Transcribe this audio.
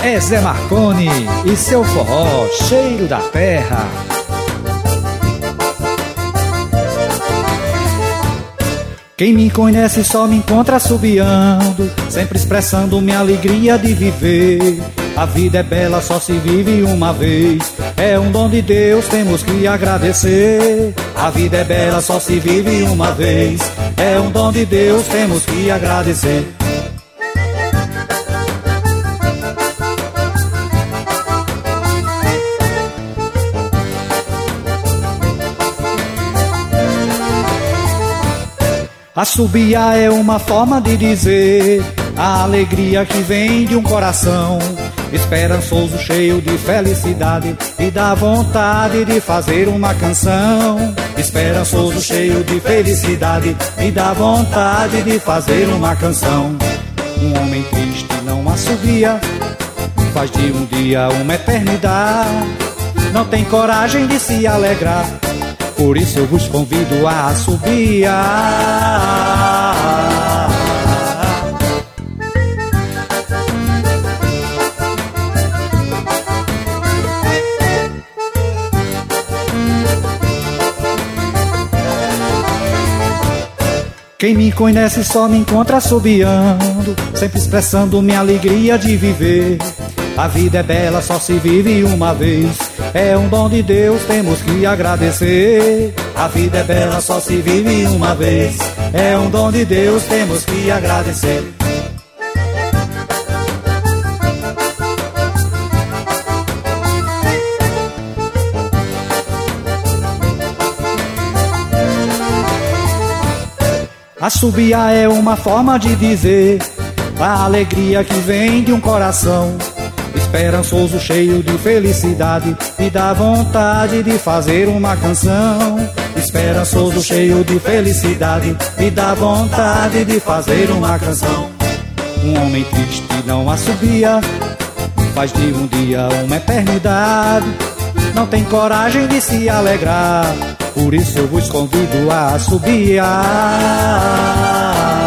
É Zé Marconi e seu forró, cheiro da terra. Quem me conhece só me encontra assobiando, sempre expressando minha alegria de viver. A vida é bela, só se vive uma vez, é um dom de Deus, temos que agradecer. A vida é bela, só se vive uma vez, é um dom de Deus, temos que agradecer. Assobiar é uma forma de dizer a alegria que vem de um coração esperançoso, cheio de felicidade, e dá vontade de fazer uma canção. Esperançoso, cheio de felicidade, e dá vontade de fazer uma canção. Um homem triste não assobia, faz de um dia uma eternidade. Não tem coragem de se alegrar, por isso eu vos convido a assobiar. Quem me conhece só me encontra assobiando, sempre expressando minha alegria de viver. A vida é bela, só se vive uma vez, é um dom de Deus, temos que agradecer. A vida é bela, só se vive uma vez, é um dom de Deus, temos que agradecer. Assobiar é uma forma de dizer a alegria que vem de um coração esperançoso, cheio de felicidade, e dá vontade de fazer uma canção. Esperançoso, cheio de felicidade, e dá vontade de fazer uma canção. Um homem triste não assobia, faz de um dia uma eternidade. Não tem coragem de se alegrar, por isso eu vos convido a assobiar.